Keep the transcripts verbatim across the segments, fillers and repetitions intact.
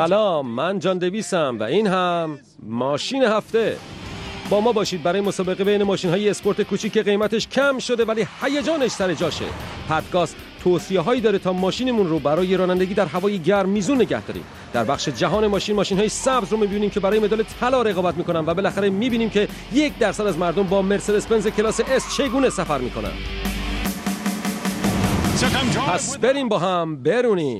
سلام، من جان دویسم و این هم ماشین هفته. با ما باشید برای مسابقه بین ماشین‌های اسپورت کوچیک که قیمتش کم شده ولی هیجانش سر جاشه. پدگاز توصیه‌هایی داره تا ماشینمون رو برای رانندگی در هوای گرم میزون نگه داریم. در بخش جهان ماشین، ماشین‌های سبز رو می‌بینیم که برای مدال طلا رقابت می‌کنن و بالاخره می‌بینیم که یک درصد از مردم با مرسدس بنز کلاس اس چگونه سفر می‌کنن. پس بریم با هم برونیم.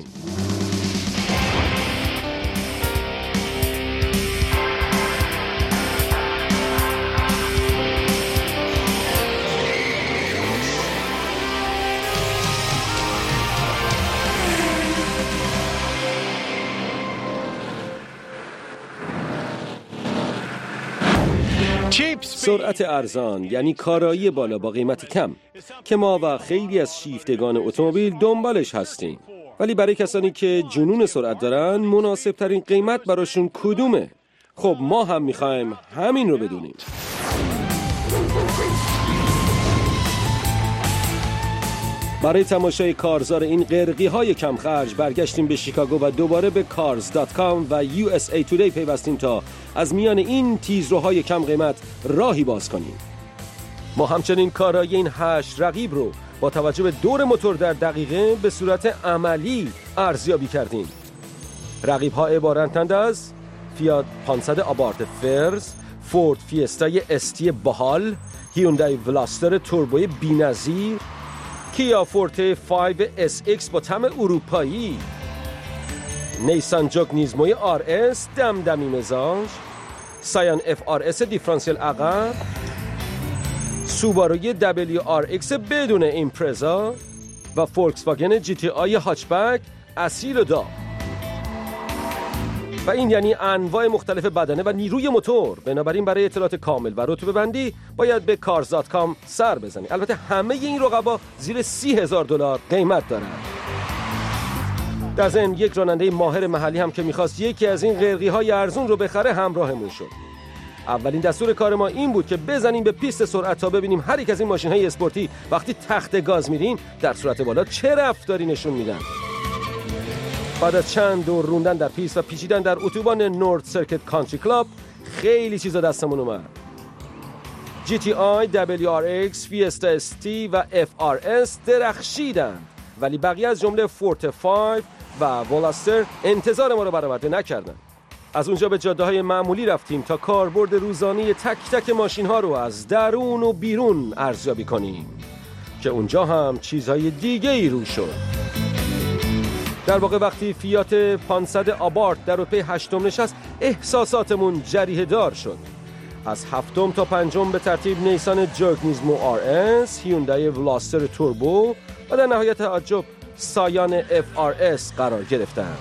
سرعت ارزان یعنی کارایی بالا با قیمت کم که ما و خیلی از شیفتگان اتومبیل دنبالش هستیم. ولی برای کسانی که جنون سرعت دارن مناسب ترین قیمت براشون کدومه؟ خب ما هم میخوایم همین رو بدونیم. برای تماشای کارزار این قرقی های کم خرج برگشتیم به شیکاگو و دوباره به کارز دات کام و یو اس ای تودی پیوستیم تا از میان این تیزروهای کم قیمت راهی باز کنیم. ما همچنین کارایی این هشت رقیب رو با توجه به دور موتور در دقیقه به صورت عملی ارزیابی کردیم. رقیب ها عبارتند از فیات پانصد آبارت فرز، فورد فیستای استی باحال، هیوندای ولاسستر توربوی بی‌نظیر، کیا فورته پنج اس ایکس با طعم اروپایی، نیسان جوگ نیزموی آر اس دمدمی مزاج، سایان اف آر اس دیفرانسیل عقب، سوباروی دبلیو آر ایکس بدون ایمپرزا و فولکس واگن جی تی آی هاچبک اصیل و داغ. و این یعنی انواع مختلف بدنه و نیروی موتور. بنابراین برای اطلاعات کامل و رتبه بندی باید به کارز دات کام سر بزنید. البته همه این رقبا زیر سی هزار دلار قیمت دارن. در ضمن یک راننده ماهر محلی هم که میخواست یکی از این قرقی های ارزون رو بخره همراهمون شد. اولین دستور کار ما این بود که بزنیم به پیست سرعت تا ببینیم هر یک از این ماشین های اسپورتی وقتی تخت گاز میرین در سرعت بالا چه رفتاری نشون میدن. بعد از چند دور روندن در پیست و پیچیدن در اتوبان نورد سرکت کانتری کلاب خیلی چیزا دستمون اومد. جی تی آی، دبلیو آر ایکس، فیستا اس تی و اف آر اس درخشیدن، ولی بقیه از جمله فورت پنج و ولاسستر انتظار ما رو برآورده نکردن. از اونجا به جاده‌های معمولی رفتیم تا کاربرد روزانه تک تک ماشین ها رو از درون و بیرون ارزیابی کنیم که اونجا هم چیزهای دیگه ای رو شد. در واقع وقتی فیات پانصد آبارت در رتبه هشتم نشست احساساتمون جریحه دار شد. از هفتم تا پنجم به ترتیب نیسان جوگ نیزمو آر اس، هیوندای ولاسستر توربو و در نهایت تعجب سایان اف آر اس قرار گرفتند.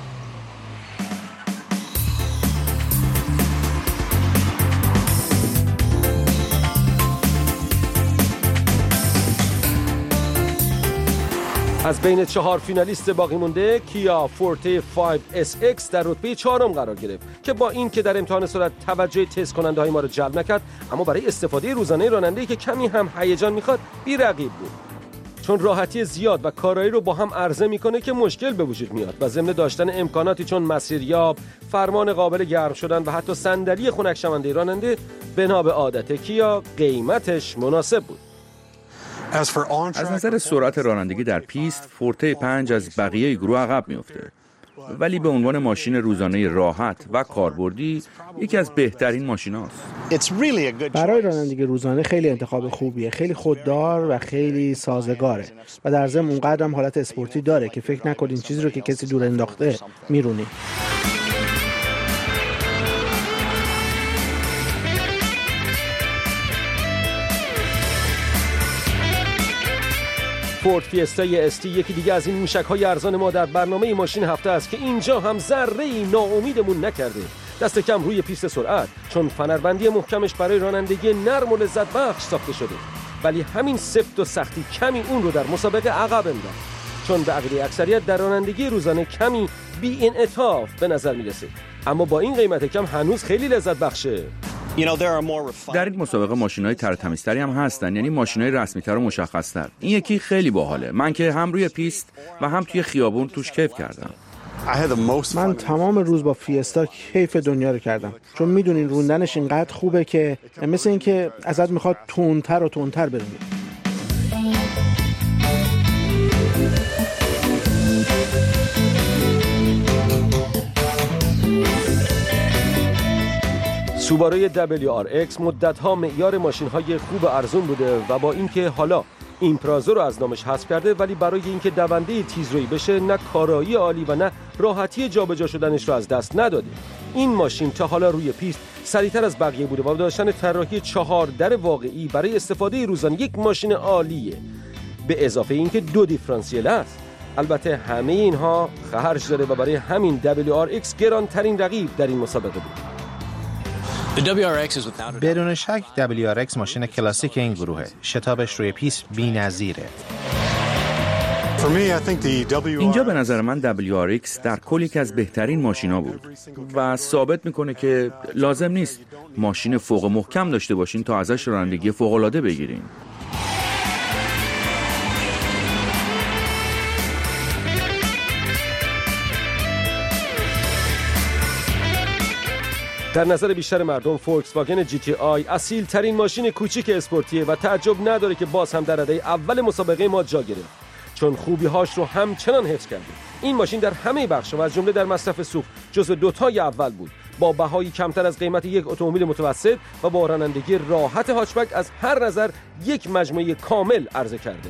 از بین چهار فینالیست باقی مونده کیا فورته پنج اس ایکس در رتبه چهارم قرار گرفت که با این که در امتحان سرعت توجه تست کننده های ما رو جلب نکرد، اما برای استفاده روزانه راننده‌ای که کمی هم هیجان میخواد بی رقیب بود. چون راحتی زیاد و کارایی رو با هم عرضه میکنه که مشکل به وجود میاد و ضمن داشتن امکاناتی چون مسیریاب، فرمان قابل گرم شدن و حتی صندلی خنک شونده راننده، بنا به عادت کیا قیمتش مناسب بود. از نظر سرعت رانندگی در پیست، فورته پنج از بقیه گروه عقب میفته، ولی به عنوان ماشین روزانه راحت و کاربردی یکی از بهترین ماشیناست. برای رانندگی روزانه خیلی انتخاب خوبیه، خیلی خوددار و خیلی سازگاره و در ضمن اونقدر هم حالت اسپورتی داره که فکر نکنین چیزی رو که کسی دور انداخته میرونی. فورد فیستای استی یکی دیگه از این موشک‌های ارزان ما در برنامه ماشین هفته است که اینجا هم ذره‌ای ناامیدمون نکرده. دست کم روی پیست سرعت، چون فنربندی محکمش برای رانندگی نرم و لذت بخش ساخته شده، ولی همین سفت و سختی کمی اون رو در مسابقه عقب انداخت، چون به عقیده اکثریت در رانندگی روزانه کمی بی‌انعطاف به نظر میرسه، اما با این قیمت کم هنوز خیلی لذت بخشه. در این مسابقه ماشین‌های تر و تمیزتری هم هستن، یعنی ماشین‌های رسمی‌تر و مشخص‌تر. این یکی خیلی باحاله. من که هم روی پیست و هم توی خیابون توش کیف کردم. من تمام روز با فیستا کیف دنیا رو کردم، چون میدونین روندنش اینقدر خوبه که مثل این که ازت میخواد تندتر و تندتر برونی. سوبارو دبلیو آر ایکس مدت‌ها معیار ماشین‌های خوب ارزون بوده و با اینکه حالا ایمپرازو رو از نامش حذف کرده، ولی برای اینکه دونده تیزرویی بشه نه کارایی عالی و نه راحتی جابجا شدنش رو از دست نداده. این ماشین تا حالا روی پیست سریعتر از بقیه بوده و با داشتن طراحی چهار در واقعی برای استفاده روزانه یک ماشین عالیه، به اضافه اینکه دو دیفرانسیل است. البته همه اینها خرج داره و برای همین دبلیو آر ایکس گرانترین رقیب در این مسابقه بود. بدون شک دبلیو آر ایکس ماشین کلاسیک این گروهه. شتابش روی پیست بی‌نظیره. اینجا به نظر من دبلیو آر ایکس در کل یک از بهترین ماشینا بود و ثابت میکنه که لازم نیست ماشین فوق محکم داشته باشین تا ازش رانندگی فوق العاده بگیرین. در نظر بیشتر مردم فولکس واگن جی تی آی اصیل ترین ماشین کوچیک اسپورتیه و تعجب نداره که باز هم در رده اول مسابقه ما جا گرفت، چون خوبی هاش رو همچنان حفظ کرده. این ماشین در همه بخش‌ها و از جمله در مصرف سوخت جزو دوتای اول بود، با بهایی کمتر از قیمت یک اتومبیل متوسط و با رانندگی راحت هاچبک از هر نظر یک مجموعه کامل عرضه کرده.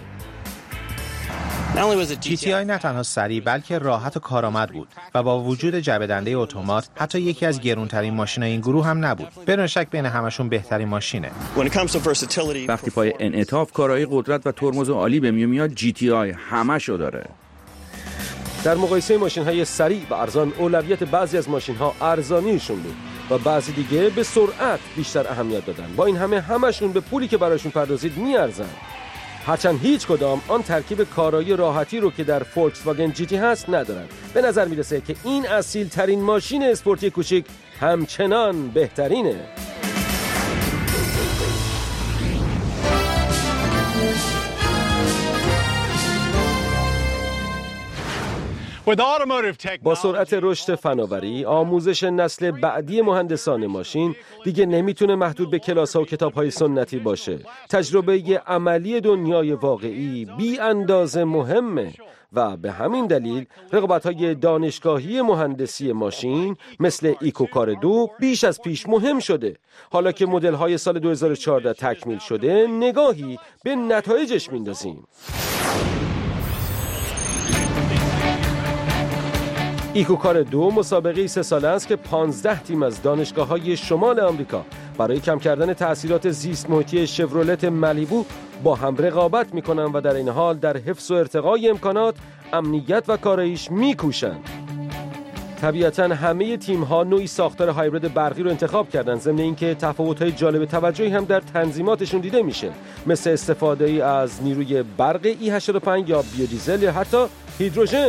جی تی آی نه تنها سریع بلکه راحت و کارآمد بود و با وجود جعبه‌دنده اتومات حتی یکی از گرانترین ماشین‌های این گروه هم نبود. بدون شک بین همشون بهترین ماشینه. وقتی پای انعطاف، کارایی، قدرت و ترمز عالی به میون میاد، جی تی آی همه‌شو داره. در مقایسه ماشین‌های سریع و ارزان، اولویت بعضی از ماشین‌ها ارزانیشون بود و بعضی دیگه به سرعت بیشتر اهمیت دادن. با این همه همشون به پولی که براشون پردازید میارزن. هرچند هیچ کدام آن ترکیب کارایی راحتی رو که در فولکس واگن جی تی هست ندارن. به نظر میرسه که این اصیل ترین ماشین اسپورتی کوچیک همچنان بهترینه. با سرعت رشد فناوری، آموزش نسل بعدی مهندسان ماشین دیگه نمیتونه محدود به کلاس‌ها و کتاب‌های سنتی باشه. تجربه عملی دنیای واقعی بی اندازه مهمه و به همین دلیل رقابت‌های دانشگاهی مهندسی ماشین مثل ایکوکار دو بیش از پیش مهم شده. حالا که مدل‌های سال دو هزار و چهارده تکمیل شده، نگاهی به نتایجش میندازیم. ایکوکار دو مسابقه سه ساله است که پانزده تیم از دانشگاه‌های شمال آمریکا برای کم کردن تأثیرات زیست محیطی شورولت مالیبو با هم رقابت می‌کنند و در این حال در حفظ و ارتقای امکانات، امنیت و کاراییش می‌کوشند. طبیعتاً همه تیم‌ها نوعی ساختار هایبرید برقی رو انتخاب کردن، ضمن اینکه تفاوت‌های جالب توجهی هم در تنظیماتشون دیده میشه، مثل استفاده از نیروی برق ای هشتاد و پنج یا بیودیزل یا حتی هیدروژن.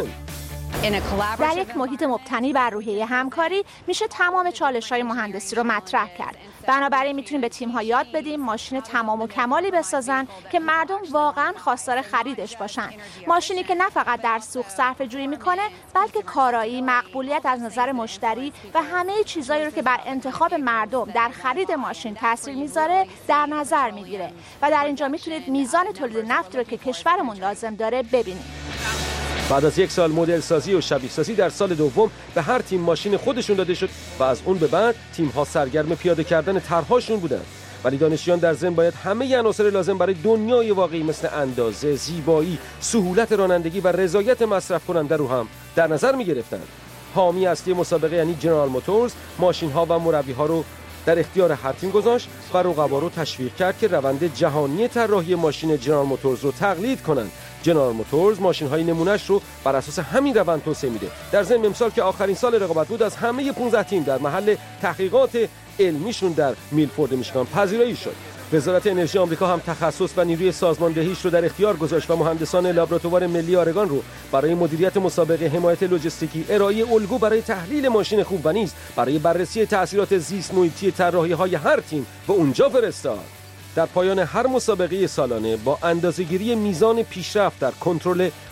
در یک محیط مبتنی بر روحیه همکاری میشه تمام چالش‌های مهندسی رو مطرح کرد. بنابراین میتونیم به تیم‌ها یاد بدیم ماشین تمام و کمالی بسازن که مردم واقعاً خواستار خریدش باشن. ماشینی که نه فقط در سوق صرفه‌جویی میکنه، بلکه کارایی، مقبولیت از نظر مشتری و همه چیزایی رو که بر انتخاب مردم در خرید ماشین تاثیر میذاره در نظر میگیره و در اینجا میتونید میزان تولید نفت رو که کشورمون لازم داره ببینید. بعد از یک سال مدل سازی و شبیه سازی در سال دوم به هر تیم ماشین خودشون داده شد و از اون به بعد تیم‌ها سرگرم پیاده کردن طرح‌هاشون بودن. ولی دانشجویان در ضمن باید همه عناصر لازم برای دنیای واقعی مثل اندازه، زیبایی، سهولت رانندگی و رضایت مصرف کننده رو هم در نظر می‌گرفتند. حامی اصلی مسابقه یعنی جنرال موتورز ماشین‌ها و مربی‌ها رو در اختیار هر تیم گذاشت و رقبا رو تشویق کرد که روند جهانی طراحی ماشین جنرال موتورز رو تقلید کنند. جنرال موتورز ماشین‌های نمونه‌اش رو بر اساس همین روند توسعه میده. در ضمن امسال که آخرین سال رقابت بود، از همه پانزده تیم در محل تحقیقات علمیشون در میلفورد میشیگان پذیرایی شد. وزارت انرژی آمریکا هم تخصص و نیروی سازماندهیش رو در اختیار گذاشت و مهندسان لابراتوار ملی آرگان رو برای مدیریت مسابقه، حمایت لوجستیکی، ارائه الگو برای تحلیل ماشین خوب و نیز برای بررسی تأثیرات زیست محیطی طراحی‌های هر تیم به اونجا فرستاد. در پایان هر مسابقه سالانه با اندازه‌گیری میزان پیشرفت در کنترل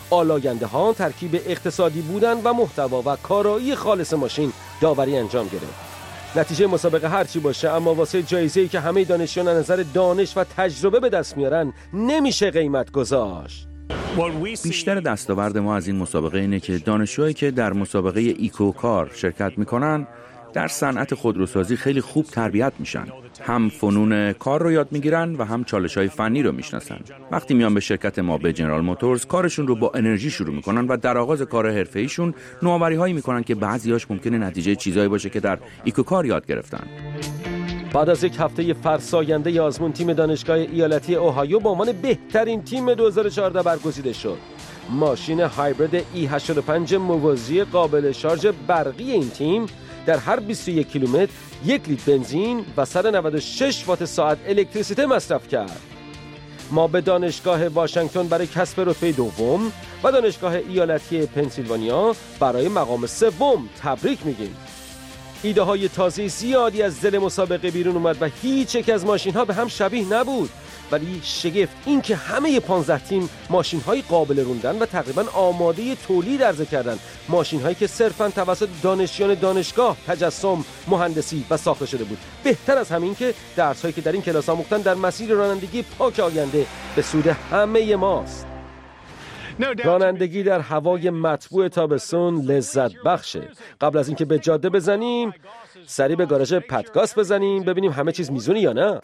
آلاینده ها ترکیب اقتصادی بودن و محتوا و کارایی خالص ماشین داوری انجام گرفت. نتیجه مسابقه هرچی باشه، اما واسه جایزه‌ای که همه دانشجویان از نظر دانش و تجربه به دست میارن نمیشه قیمت گذاشت. بیشتر دستاورد ما از این مسابقه اینه که دانشجوهایی که در مسابقه ایکو کار شرکت میکنن در صنعت خودروسازی خیلی خوب تربیت میشن. هم فنون کار رو یاد میگیرن و هم چالش‌های فنی رو میشناسن. وقتی میان به شرکت ما به جنرال موتورز، کارشون رو با انرژی شروع میکنن و در آغاز کار حرفه‌ایشون نوآوری‌هایی میکنن که بعضی‌هاش ممکنه نتیجه چیزایی باشه که در ایکو کار یاد گرفتن. بعد از یک هفته فرساینده آزمون، تیم دانشگاه ایالتی اوهایو به عنوان بهترین تیم دو هزار و چهارده برگزیده شد. ماشین هایبرید ای هشتاد و پنج موازی قابل شارژ برقی این تیم در هر بیست و یک کیلومتر یک لیتر بنزین و صد و نود و شش وات ساعت الکتریسیته مصرف کرد. ما به دانشگاه واشنگتن برای کسب رتبه دوم و دانشگاه ایالتی پنسیلوانیا برای مقام سوم تبریک میگیم. ایده های تازه زیادی از دل مسابقه بیرون اومد و هیچ یک از ماشین ها به هم شبیه نبود، ولی شگفت این که همه پانزده تیم ماشین های قابل روندن و تقریبا آماده تولید عرضه کردن، ماشین هایی که صرفاً توسط دانشیان دانشگاه تجسم، مهندسی و ساخته شده بود. بهتر از همین که درس هایی که در این کلاس آموختن در مسیر رانندگی پاک آینده به سود همه ماست. رانندگی در هوای مطبوع تابستون لذت بخشه. قبل از اینکه به جاده بزنیم، سری به گاراژ پتگاس بزنیم ببینیم همه چیز میزونه یا نه.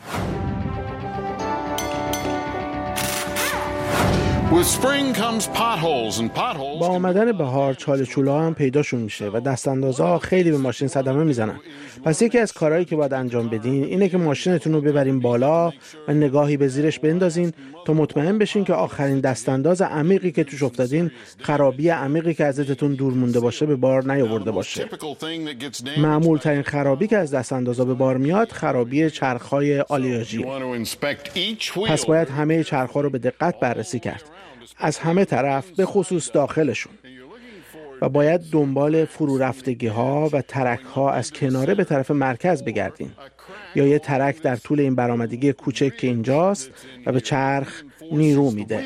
با آمدن بهار چاله چوله ها هم پیداشون میشه و دستاندازها خیلی به ماشین صدمه میزنن. پس یکی از کارهایی که باید انجام بدین اینه که ماشینتون رو ببرین بالا و نگاهی به زیرش بندازین تا مطمئن بشین که آخرین دستانداز عمیقی که توش افتادین، خرابی عمیقی که ازتون دور مونده باشه، به بار نیاورده باشه. معمول ترین خرابی که از دستاندازها به بار میاد خرابی چرخ‌های آلیاژی. پس باید همه چرخ‌ها رو به دقت بررسی کرد، از همه طرف به خصوص داخلشون، و باید دنبال فرو رفتگی ها و ترک ها از کناره به طرف مرکز بگردین، یا یه ترک در طول این برآمدگی کوچک که اینجاست و به چرخ نیرو میده.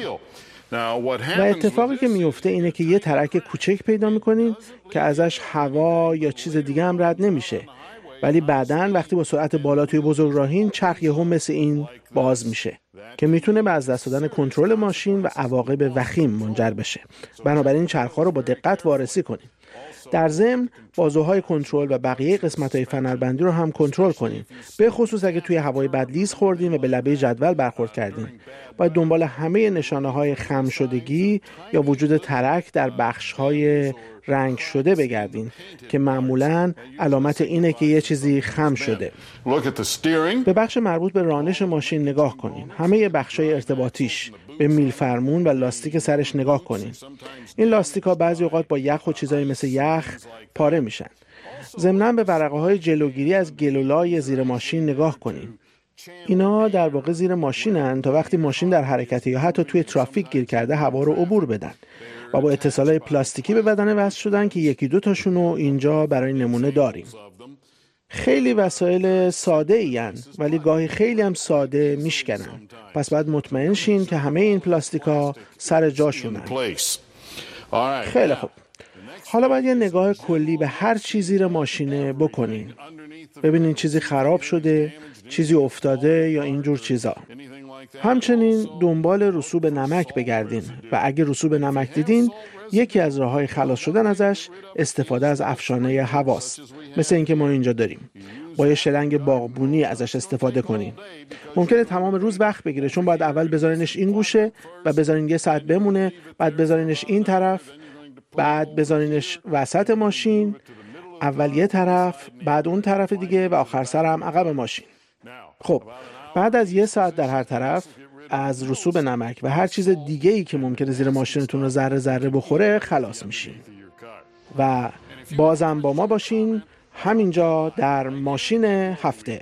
و اتفاقی که میفته اینه که یه ترک کوچک پیدا میکنین که ازش هوا یا چیز دیگه هم رد نمیشه، ولی بعداً وقتی با سرعت بالا توی بزرگراهین چرخ یهو مثل این باز میشه که میتونه به از دست دادن کنترل ماشین و عواقب وخیم منجر بشه. بنابراین چرخ‌ها رو با دقت وارسی کنید. در ضمن بازوهای کنترل و بقیه قسمت‌های فنربندی رو هم کنترل کنید، به خصوص اگه توی هوای بد لیز خوردین و به لبه جدول برخورد کردین. باید دنبال همه نشانه‌های خم شدگی یا وجود ترک در بخش‌های رنگ شده بگردین که معمولاً علامت اینه که یه چیزی خم شده. به بخش مربوط به رانش ماشین نگاه کنین. همه بخش‌های ارتباطیش، به میل فرمون و لاستیک سرش نگاه کنین. این لاستیک‌ها بعضی اوقات با یخ و چیزایی مثل یخ پاره میشن. ضمناً به ورقه‌های جلوگیری از گلولای زیر ماشین نگاه کنین. اینا در واقع زیر ماشینن تا وقتی ماشین در حرکته یا حتی توی ترافیک گیر کرده هوا رو عبور بدن، و با اتصالای پلاستیکی به بدن وصل شدن که یکی دو تاشونو اینجا برای نمونه داریم. خیلی وسایل ساده این، ولی گاهی خیلی هم ساده میشکنن. پس باید مطمئن شین که همه این پلاستیکا سر جاشونن. خیلی خوب. حالا باید یه نگاه کلی به هر چیزی زیر ماشینه بکنین. ببینین چیزی خراب شده، چیزی افتاده یا اینجور چیزا. همچنین دنبال رسوب نمک بگردین و اگه رسوب نمک دیدین، یکی از راه‌های خلاص شدن ازش استفاده از افشانه هواست، مثل اینکه ما اینجا داریم. با یه شلنگ باغبونی ازش استفاده کنین. ممکنه تمام روز وقت بگیره، چون باید اول بذارینش این گوشه و بذارین یه ساعت بمونه، بعد بذارینش این طرف، بعد بذارینش وسط ماشین، اول یه طرف، بعد اون طرف دیگه و آخر سر هم عقب ماشین. خب بعد از یه ساعت در هر طرف از رسوب نمک و هر چیز دیگه‌ای که ممکنه زیر ماشینتون رو ذره ذره بخوره خلاص میشین. و بازم با ما باشین همینجا در ماشین هفته.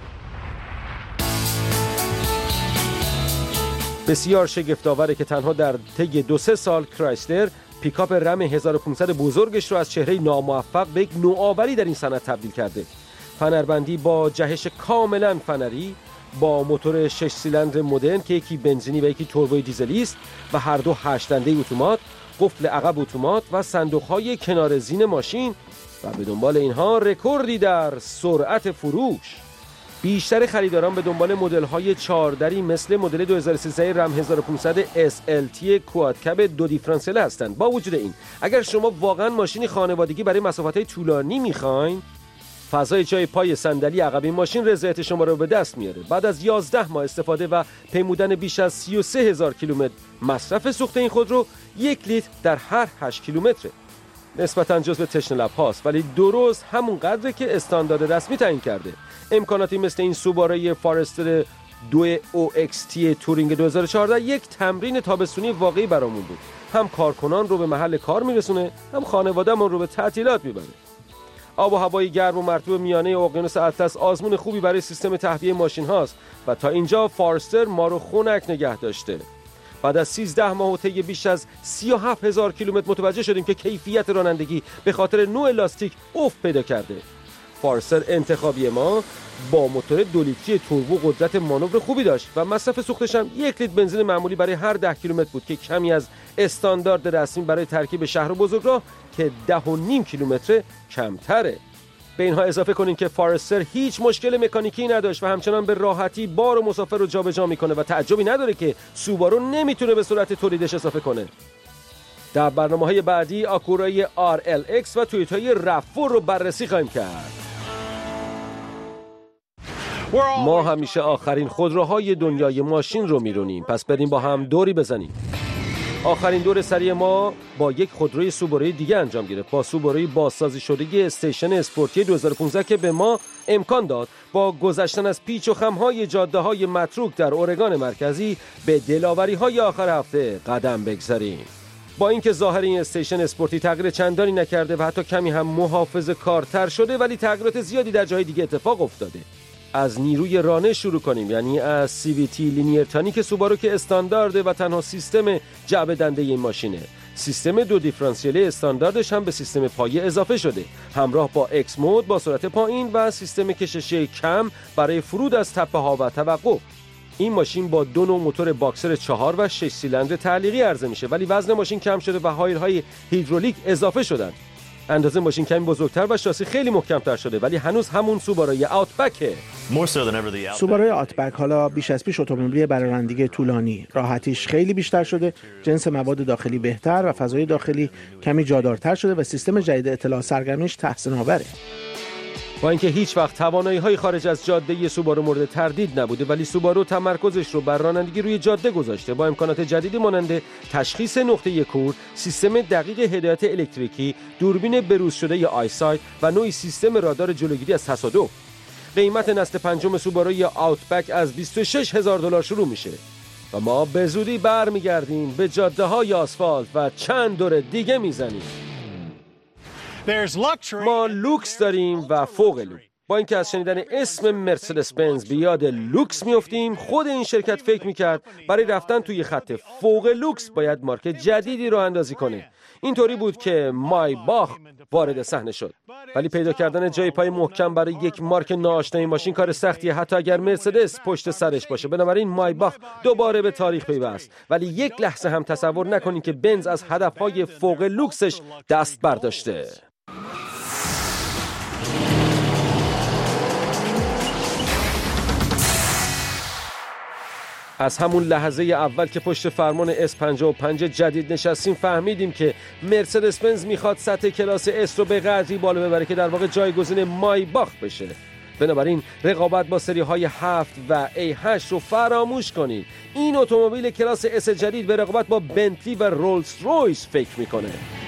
بسیار شگفت‌آوره که تنها در طی دو سه سال کرایسلر پیکاپ رم هزار و پانصد بزرگش رو از چهره ناموفق به یک نوآوری در این صنعت تبدیل کرده. فنربندی با جهش کاملا فنری، با موتور شش سیلندر مدرن که یکی بنزینی و یکی توربوی دیزلی است و هر دو هشت دنده اتومات، قفل عقب اتومات و صندوق‌های کنار زین ماشین و به دنبال اینها رکوردی در سرعت فروش. بیشتر خریداران به دنبال مدل‌های چهار دری مثل مدل دو هزار و سیزده رم هزار و پانصد اس ال تی کوادکب دو دیفرانسیل هستند. با وجود این، اگر شما واقعاً ماشینی خانوادگی برای مسافت‌های طولانی می‌خواین، فضای جای پای صندلی عقبی ماشین رضایت شما رو به دست میاره. بعد از یازده ماه استفاده و پیمودن بیش از سی و سه هزار کیلومتر، مصرف سوخت این خودرو یک لیتر در هر هشت کیلومتره. نسبتاً جزو تشنه لب هاست، ولی درست همون قدره که استاندارد رسمی تعیین کرده. امکاناتی مثل این سوبارو فارستر دو او ایکس تی تورینگ دو هزار و چهارده یک تمرین تابستونی واقعی برامون بود. هم کارکنان رو به محل کار میرسونه، هم خانواده‌مون رو به تعطیلات میبره. آب و هوای گرم و مرطوب میانه اقیانوس اطلس آزمون خوبی برای سیستم تهویه ماشین هاست و تا اینجا فارستر ما رو خنک نگه داشته. بعد از سیزده ماه و طی بیش از سی و هفت هزار کیلومتر متوجه شدیم که کیفیت رانندگی به خاطر نوع لاستیک افت پیدا کرده. فارستر انتخابی ما با موتور دو لیتری توربو قدرت مانور خوبی داشت و مصرف سوختش هم یک لیتر بنزین معمولی برای هر ده کیلومتر بود که کمی از استاندارد رسمی برای ترکیب شهر و بزرگراه که ده و نیم کیلومتر کمتره. به اینها اضافه کنین که فارستر هیچ مشکل مکانیکی نداشت و همچنان به راحتی بار و مسافر رو جابجا میکنه و تعجبی نداره که سوبارو نمیتونه به سرعت تولیدش اضافه کنه. در برنامه‌های بعدی آکورای آر ال ایکس و تویوتای رافور رو بررسی خواهیم کرد. ما همیشه آخرین خودروهای دنیای ماشین رو میرونیم، پس بریم با هم دوری بزنیم. آخرین دور سری ما با یک خودروی سوباروی دیگه انجام گرفت، با سوباروی بازسازی شده استیشن اسپورتی دو هزار و پانزده که به ما امکان داد با گذشتن از پیچ و خم‌های جاده‌های متروک در اورگان مرکزی به دلاوری‌های آخر هفته قدم بگذاریم. با اینکه ظاهر این استیشن اسپورتی تغییر چندانی نکرده و حتی کمی هم محافظه‌کارتر شده، ولی تغییرات زیادی در جای دیگه اتفاق افتاده. از نیروی رانش شروع کنیم، یعنی از سی وی تی لینیر تانیک سوبارو که استاندارده و تنها سیستم جعبه دنده این ماشینه. سیستم دو دیفرانسیل استانداردش هم به سیستم پایه اضافه شده، همراه با اکس مود با سرعت پایین و سیستم کشش کم برای فرود از تپه ها و توقف. این ماشین با دو نوع موتور باکسر چهار و شش سیلندر تعلیقی عرضه میشه، ولی وزن ماشین کم شده و هایرهای هیدرولیک اضافه شدن. اندازه ماشین کمی بزرگتر و شاسی خیلی محکم‌تر شده، ولی هنوز همون سوباروی آوتبکه. سوباروی آوتبک حالا بیش از پیش اتومبیلی برای رانندگی طولانی، راحتیش خیلی بیشتر شده، جنس مواد داخلی بهتر و فضای داخلی کمی جادارتر شده و سیستم جدید اطلاع سرگرمیش تحسین آوره. با اینکه هیچ وقت توانایی‌های خارج از جاده سوبارو مورد تردید نبوده، ولی سوبارو تمرکزش رو بر رانندگی روی جاده گذاشته، با امکانات جدیدی مانند تشخیص نقطه کور، سیستم دقیق هدایت الکتریکی، دوربین بروز شده آیسایت و نوعی سیستم رادار جلوگیری از تصادف. قیمت نسل پنجم سوباروی آوتبک از بیست و شش هزار دلار شروع میشه و ما به زودی برمیگردیم به جاده‌های آسفالت و چند دور دیگه میزنیم. ما لوکس داریم و فوق لوکس. با اینکه از شنیدن اسم مرسدس بنز به یاد لوکس میافتیم، خود این شرکت فکر میکرد برای رفتن توی خط فوق لوکس باید مارک جدیدی رو اندازی کنه. اینطوری بود که مایباخ وارد صحنه شد، ولی پیدا کردن جای پای محکم برای یک مارک ناآشنای ماشین کار سختیه، حتی اگر مرسدس پشت سرش باشه. بنابراین مایباخ دوباره به تاریخ پیوست، ولی یک لحظه هم تصور نکنید که بنز از هدفهای فوق لوکسش دست برداشته. از همون لحظه اول که پشت فرمان اس پنجاه و پنج جدید نشستیم فهمیدیم که مرسدس بنز میخواد سطح کلاس اس رو به قدری بالا ببره که در واقع جایگزین مایباخ بشه. بنابراین رقابت با سری های هفت و ای هشت رو فراموش کنید. این اتومبیل کلاس اس جدید به رقابت با بنتلی و رولز رویس فکر میکنه.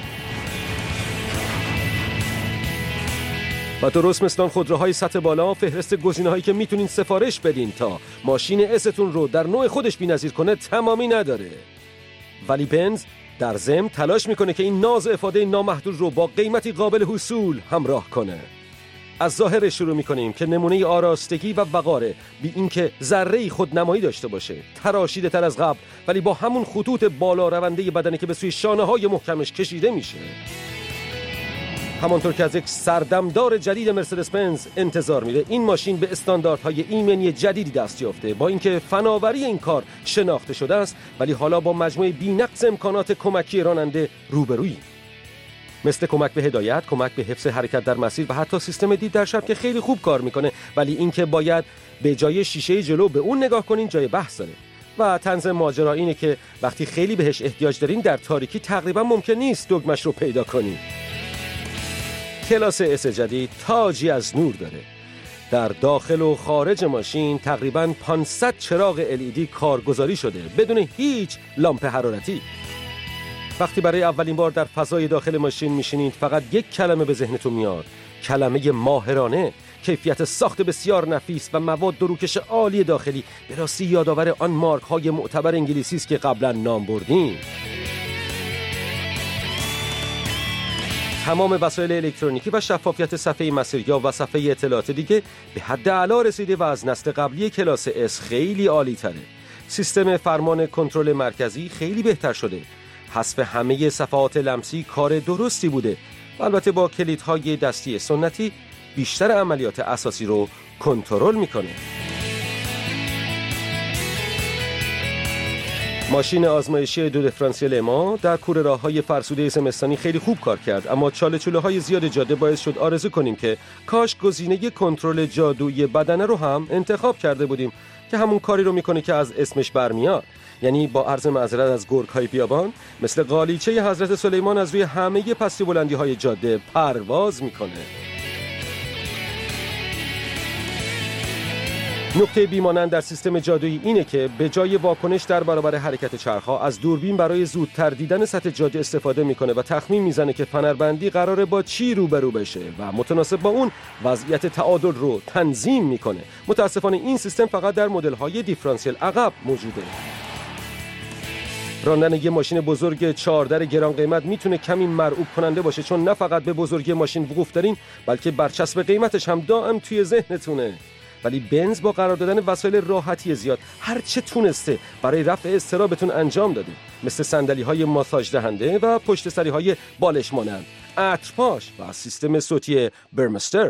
و درست مثل آن خودروهای سطح بالا، فهرست گزینه‌هایی که میتونین سفارش بدین تا ماشین استون رو در نوع خودش بی‌نظیر کنه تمامی نداره. ولی بنز در ضمن تلاش میکنه که این ناز و افاده نامحدود رو با قیمتی قابل حصول همراه کنه. از ظاهر شروع میکنیم که نمونه آراستگی و وقاره، بی اینکه ذره‌ای خودنمایی داشته باشه، تراشیده تر از قبل، ولی با همون خطوط بالا رونده بدنی که به سوی شانه‌های محکمش کشیده میشه. همانطور که از یک سردمدار جدید مرسدس بنز انتظار میره، این ماشین به استانداردهای ایمنی جدیدی دست یافته. با اینکه فناوری این کار شناخته شده است، ولی حالا با مجموعه بی‌نقص امکانات کمکی راننده روبرویی، مثل کمک به هدایت، کمک به حفظ حرکت در مسیر و حتی سیستم دید در شب که خیلی خوب کار میکنه، ولی اینکه باید به جای شیشه جلو به اون نگاه کنین جای بحث داره. و طنز ماجرا اینه که وقتی خیلی بهش احتیاج دارین، در تاریکی تقریبا ممکن نیست دگمش رو پیدا کنین. کلاس اس جدید تاجی از نور داره. در داخل و خارج ماشین تقریباً پانصد چراغ ال ای دی کارگزاری شده بدون هیچ لامپ حرارتی. وقتی برای اولین بار در فضای داخل ماشین میشینید، فقط یک کلمه به ذهنتون میاد، کلمه ماهرانه. کیفیت ساخت بسیار نفیس و مواد دروکش عالی داخلی به راستی یادآور آن مارک های معتبر انگلیسی است که قبلا نام بردیم. تمام وسایل الکترونیکی و شفافیت صفحه مسیریا و صفحه اطلاعات دیگه به حد اعلی رسیده و از نسل قبلی کلاس اس خیلی عالی تره. سیستم فرمان کنترل مرکزی خیلی بهتر شده. حذف همه صفحات لمسی کار درستی بوده و البته با کلیدهای دستی سنتی بیشتر عملیات اساسی رو کنترل میکنه. ماشین آزمایشی دو دیفرانسیل ما در کوره راه‌های فرسوده زمستانی خیلی خوب کار کرد، اما چاله چوله‌های زیاد جاده باعث شد آرزو کنیم که کاش گزینه کنترل جادویی بدنه رو هم انتخاب کرده بودیم که همون کاری رو میکنه که از اسمش برمیاد، یعنی با عرض معذرت از گرگ‌های بیابان مثل قالیچه حضرت سلیمان از روی همه پستی بلندی‌های جاده پرواز میکنه. نکته بیمانند در سیستم جادویی اینه که به جای واکنش در برابر حرکت چرخ‌ها، از دوربین برای زودتر دیدن سطح جاده استفاده میکنه و تخمین میزنه که فنربندی قراره با چی روبرو بشه و متناسب با اون وضعیت تعادل رو تنظیم میکنه. متاسفانه این سیستم فقط در مدل‌های دیفرانسیل عقب موجوده. راندن یه ماشین بزرگ چهار در گران قیمت میتونه کمی مرعوب کننده باشه، چون نه فقط به بزرگی ماشین وقوف دارین، بلکه برچسب قیمتش هم دائم توی ذهنتونه. ولی بنز با قرار دادن وسایل راحتی زیاد هر چه تونسته برای رفع اضطرابتون انجام داده، مثل صندلی‌های ماساژ دهنده و پشت سری‌های بالش مانند، عطرپاش و سیستم صوتی برمستر.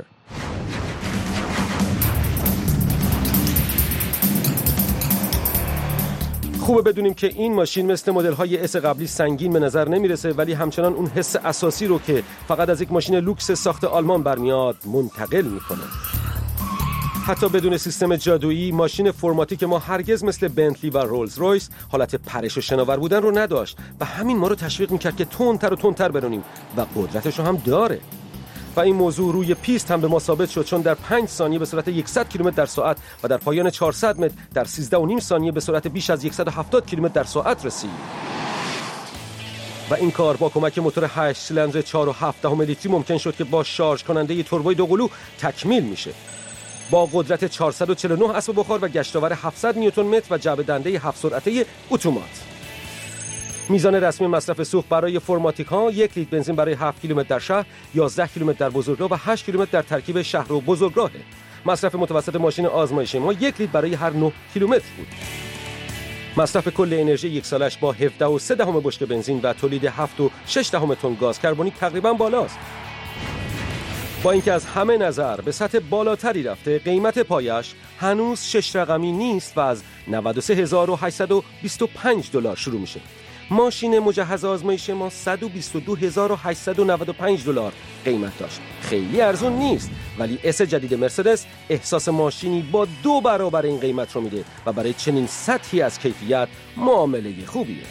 خوبه بدونیم که این ماشین مثل مدل‌های اس قبلی سنگین به نظر نمیرسه، ولی همچنان اون حس اساسی رو که فقط از یک ماشین لوکس ساخت آلمان برمیاد منتقل میکنه. حتی بدون سیستم جادویی، ماشین فرماتیک ما هرگز مثل بنتلی و رولز رویس حالت پرش و شناور بودن رو نداشت و همین ما رو تشویق میکرد که تندتر و تندتر برونیم و قدرتش رو هم داره. و این موضوع روی پیست هم به ما ثابت شد، چون در پنج ثانیه به سرعت صد کیلومتر در ساعت و در پایان چهارصد متر در سیزده و نیم ثانیه به سرعت بیش از صد و هفتاد کیلومتر در ساعت رسید. و این کار با کمک موتور هشت سیلندر چهار و هفت دهم لیتری ممکن شد که با شارژ کننده توربوی دوقلو تکمیل میشه. با قدرت چهارصد و چهل و نه اسب بخار و گشتاور هفتصد نیوتن متر و جعبه دنده هفت سرعته اتومات. میزان رسمی مصرف سوخت برای فرماتیک ها یک لیتر بنزین برای هفت کیلومتر در شهر، یازده کیلومتر در بزرگراه و هشت کیلومتر در ترکیب شهر و بزرگراهه. مصرف متوسط ماشین آزمایشی ما یک لیتر برای هر نه کیلومتر بود. مصرف کل انرژی یک سالش با هفده و سه دهم بشکه بنزین و تولید هفت و شش دهم تن گاز کربونیک تقریبا بالاست. با اینکه از همه نظر به سطح بالاتری رفته، قیمت پایش هنوز شش رقمی نیست و از نود و سه هزار و هشتصد و بیست و پنج دلار شروع میشه. ماشین مجهز آزمایش ما صد و بیست و دو هزار و هشتصد و نود و پنج دلار قیمت داشت. خیلی ارزون نیست، ولی اس جدید مرسدس احساس ماشینی با دو برابر این قیمت رو میده و برای چنین سطحی از کیفیت معامله خوبیه.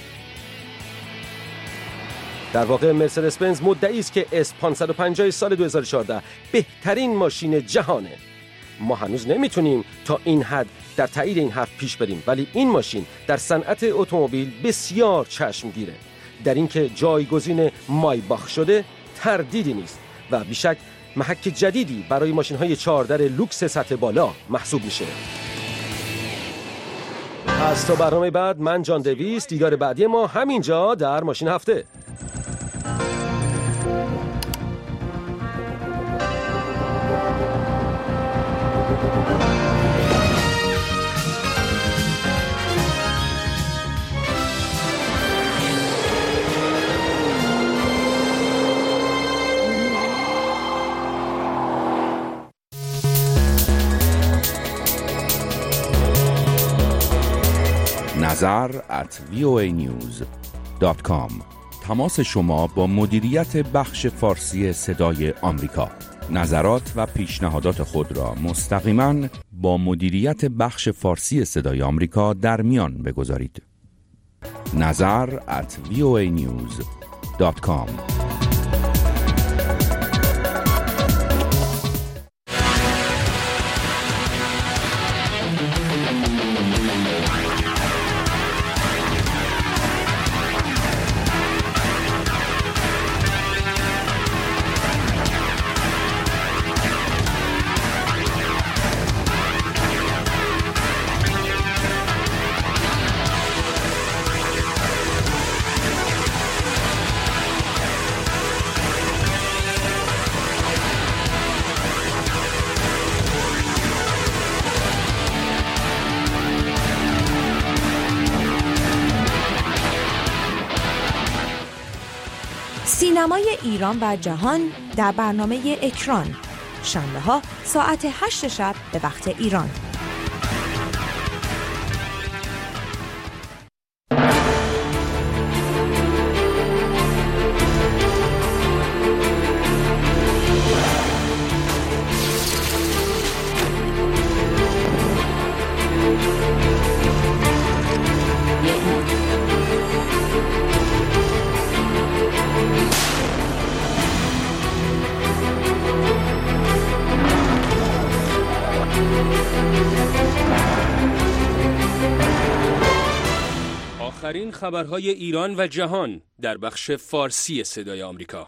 در واقع مرسدس بنز مدعی است که اس پانصد و پنجاه سال دو هزار و چهارده بهترین ماشین جهانه. ما هنوز نمیتونیم تا این حد در تایید این حرف پیش بریم، ولی این ماشین در صنعت اتومبیل بسیار چشمگیره. در اینکه جایگزین مایباخ شده تردیدی نیست و بیشک محک جدیدی برای ماشین‌های چهار در لوکس سطح بالا محسوب میشه. از تا برنامه بعد، من جان دویس، دیدار بعدی ما همینجا در ماشین هفته. نظر ات وی او ای نیوز دات کام. تماس شما با مدیریت بخش فارسی صدای آمریکا. نظرات و پیشنهادات خود را مستقیما با مدیریت بخش فارسی صدای آمریکا در میان بگذارید. نظر ات وی او ای نیوز دات کام. سینمای ایران و جهان در برنامه اکران، شنبه ها ساعت هشت شب به وقت ایران. آخرین خبرهای ایران و جهان در بخش فارسی صدای آمریکا.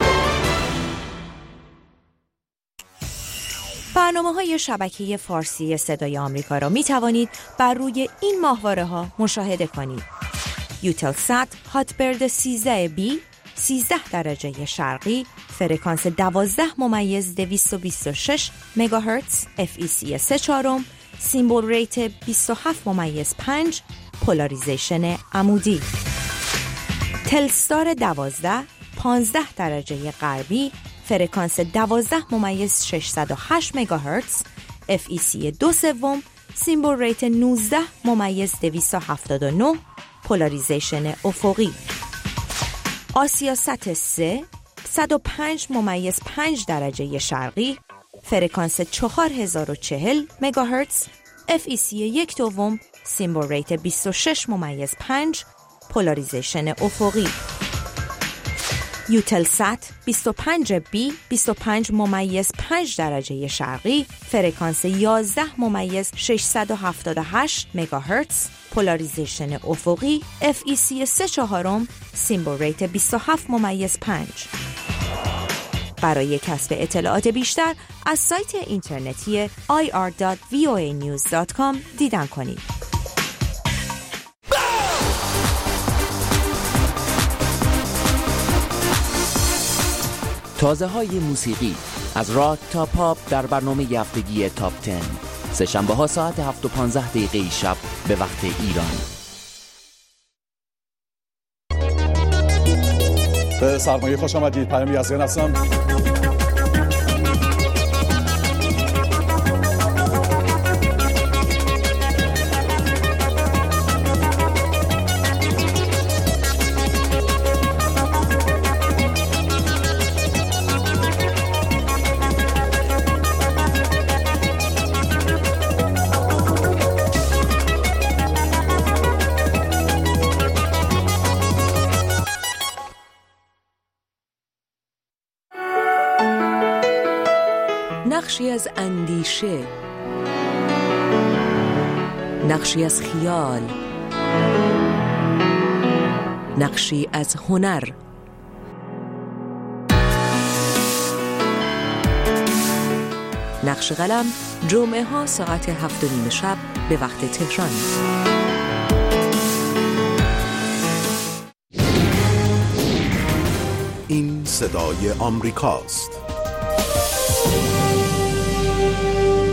برنامه‌های شبکه فارسی صدای آمریکا را می توانید بر روی این ماهواره ها مشاهده کنید: یوتلسات هاتبرد سیزده بی سیزده درجه شرقی، فرکانس دوازده ممیز دویست و بیست و شش مگاهرتز، اف ای سی سه چهارم، سیمبل ریت بیست و هفت ممیز پنج، پولاریزیشن عمودی. تلستار دوازده پانزده درجه غربی، فرکانس دوازده ممیز ششصد و هشت مگاهرتز، اف ای سی دو سوم، سیمبل ریت نوزده ممیز دویست و هفتاد و نه، پولاریزیشن افقی. آسیاست سه صد و پنج ممیز پنج درجه شرقی، فرکانس چهار هزار و چهل مگاهرتز، اف ای سی یک دوم، سیمبل ریت بیست و شش ممیز پنج، پولاریزیشن افقی. یوتلسات بیست و پنج بی بیست و پنج ممیز پنج درجه شرقی، فرکانس یازده ممیز ششصد و هفتاد و هشت مگاهرتز، پولاریزیشن افقی، اف ای سی سه چهارم، سیمبل ریت بیست و هفت ممیز پنج. برای کسب اطلاعات بیشتر از سایت اینترنتی آی آر دات وی او ای نیوز دات کام دیدن کنید. تازه های موسیقی از راک تا پاپ در برنامه هفتگی تاپ ده، سه شنبه ها ساعت هفت و پانزده دقیقه شب به وقت ایران. به سرمایه خوش آمدید. پیام یزدان هستم. نقشی از اندیشه، نقشی از خیال، نقشی از هنر. نقش قلم جمعه ها ساعت هفت و نیم شب به وقت تهران. این صدای آمریکاست.